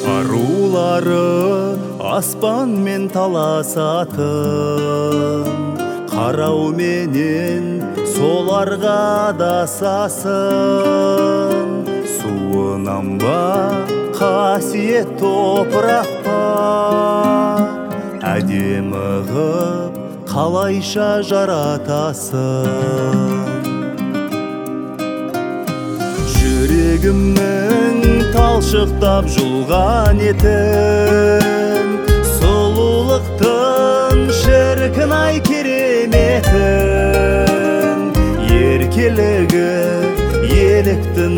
Арулары аспанмен таласатын, қарау менен соларға адасасын. Суынан ба, қасиет топырақ па, әдемі ғып қалайша жаратасын. Жүрегімнің талшықтап жұлған етін, сұлулықтың шіркін ай кереметін. Еркелігі еліктің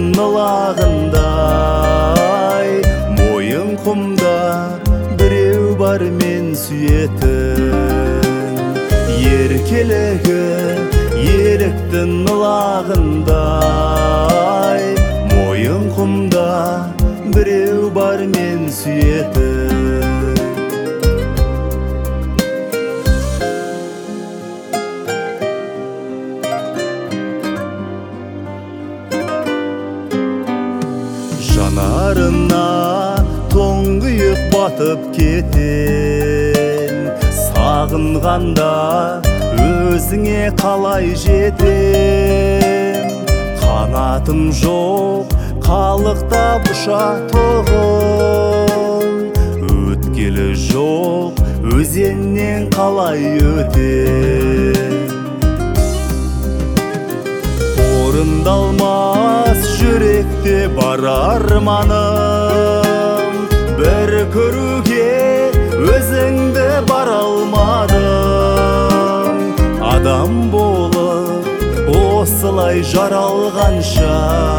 ылағындай, мойын құмда біреу бар мен сүйетін. Еркелігі еліктің ылағындай, мойын құмда біреу бар мен сүйетін. Жанарына тоңғиық батып кетен, сағынғанда өзіңе қалай жетем. Қанатым жоқ, қалықтап ұшатұғын, өткелі жоқ, өзеннен қалай өтем. Орындалмас жүректе бар арманым, бір көруге өзіңді бара алмадым. Адам болып осылай жаралғанша,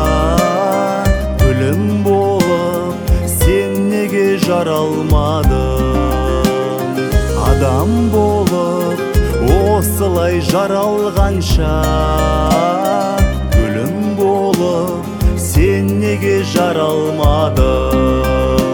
гүлім болып сен неге жаралмадың? Адам болып осылай жаралғанша, гүлім болып сен неге жаралмадың?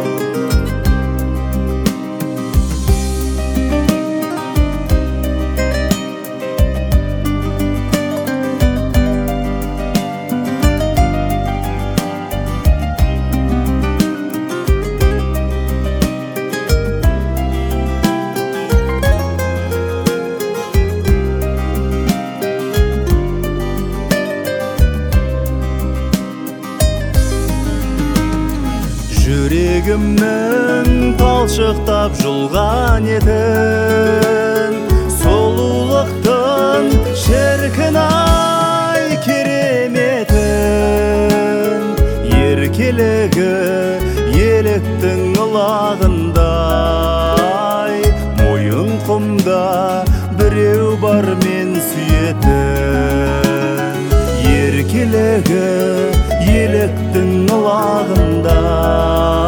Жүрегімнің талшықтап жұлған етін, сұлулықтың шіркін ай кереметін. Еркелігі еліктің ылағындай, мойын құмда біреу бар мен сүйетін. Еркелігі еліктің ылағындай,